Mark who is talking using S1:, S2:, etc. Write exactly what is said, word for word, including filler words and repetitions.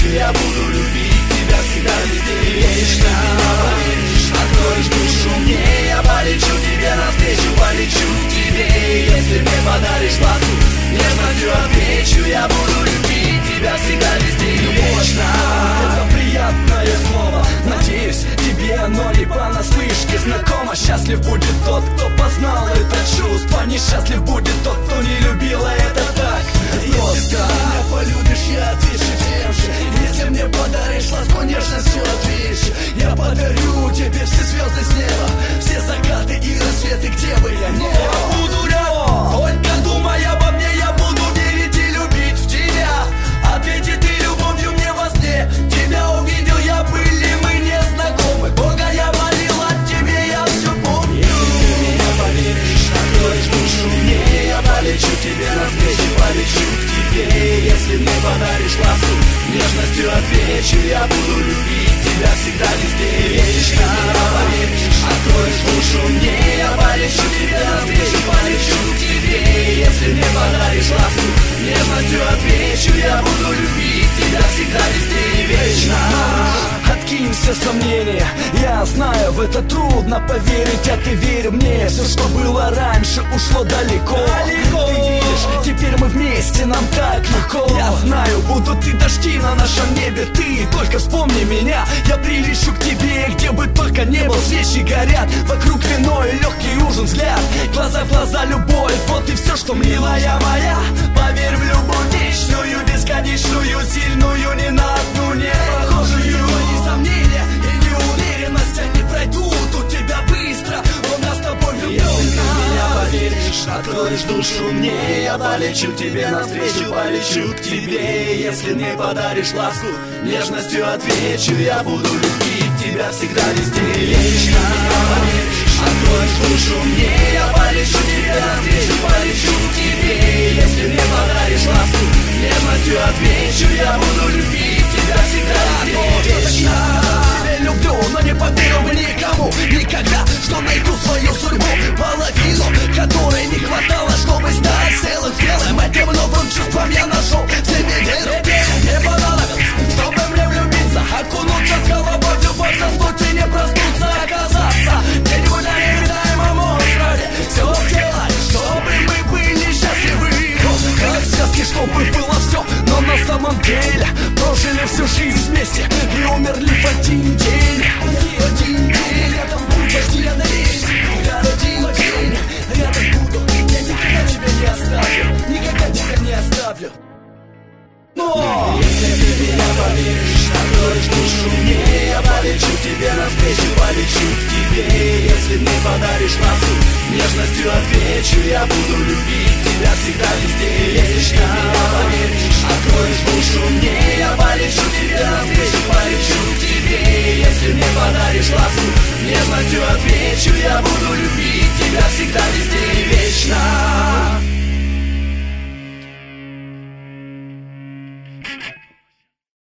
S1: отвечу, я буду любить тебя всегда, везде и вечно. Откроешь душу мне, я полечу тебе навстречу, полечу к тебе. Если мне подаришь ласку, нежностью отвечу, я буду любить тебя всегда, везде и вечно. Это приятное слово, надеюсь, тебе оно не понаслышке знакомо. Счастлив будет тот, кто познал это чувство, несчастлив будет тот, кто не любил, а это так просто. Если ты меня полюбишь, я отвечу тем же. Если мне подаришь ласку, нежностью отвечу, я подарю тебе все звезды с неба, все закаты и рассветы, где бы я ни был. Я буду рядом, только думай обо мне, я буду верить и любить в тебя. Ответи ты любовью мне во сне, тебя увидел я, были мы не знакомы. Бога я молил, от тебе я все помню. Если ты меня поверишь, откроешь душу мне, я полечу тебе навстречу, полечу к тебе. Если мне подаришь ласку, нежностью отвечу, я буду любить тебя всегда, везде и вечно. Откроешь душу мне, я полечу тебе навстречу, полечу к тебе. Если мне подаришь ласку, нежностью отвечу, я буду любить тебя всегда, везде и вечно. Откинь все сомнения, я знаю, в это трудно поверить, а ты верь мне. Все, что было раньше, ушло далеко, далеко. Ты видишь, теперь мы вместе, нам так легко. Я знаю, будут и дожди на нашем небе, ты только вспомни меня, я прилечу к тебе, где бы только не был. Свечи горят, вокруг вино и легкий ужин, взгляд, глаза в глаза, любовь, вот и все, что милая моя. Поверь в любовь вечную, бесконечную, сильную, ни на одну не похожую. Твои сомнения и неуверенность, они пройдут у тебя быстро, у нас с тобой влюблённо. Если ты в меня поверишь, откроешь душу мне, я полечу тебе навстречу, полечу к тебе. Если мне подаришь ласку, нежностью отвечу, я буду любить тебя всегда, везде и вечно. Откроешь душу мне, я полечу тебе навстречу, полечу к тебе. Если мне подаришь ласку, нежностью отвечу, я буду любить тебя всегда, везде и вечно. Я тебя люблю, но не поверил бы никому никогда, что найду свою судьбу, половину, которой не хватало, чтобы стать целым белым. Этим новым чувством я нашел в себе веру. Мне понадобилось, чтобы мне влюбиться, окунуться с головой в любовь, заснуть и не проснуться, оказаться где-нибудь на невидаемом острове. Все сделать, чтобы мы были счастливы, как в сказке, чтобы было все, но на самом деле прожили всю жизнь вместе и умерли в один день. В один день рядом буду, почти я надеюсь, я один день рядом буду, я никогда тебя не оставлю, никогда тебя не оставлю. Но если ты в меня поверишь, откроешь душу мне, я полечу тебе навстречу, полечу к тебе. Если мне подаришь ласку, нежностью отвечу, я буду любить тебя всегда, везде и вечно. Откроешь душу мне,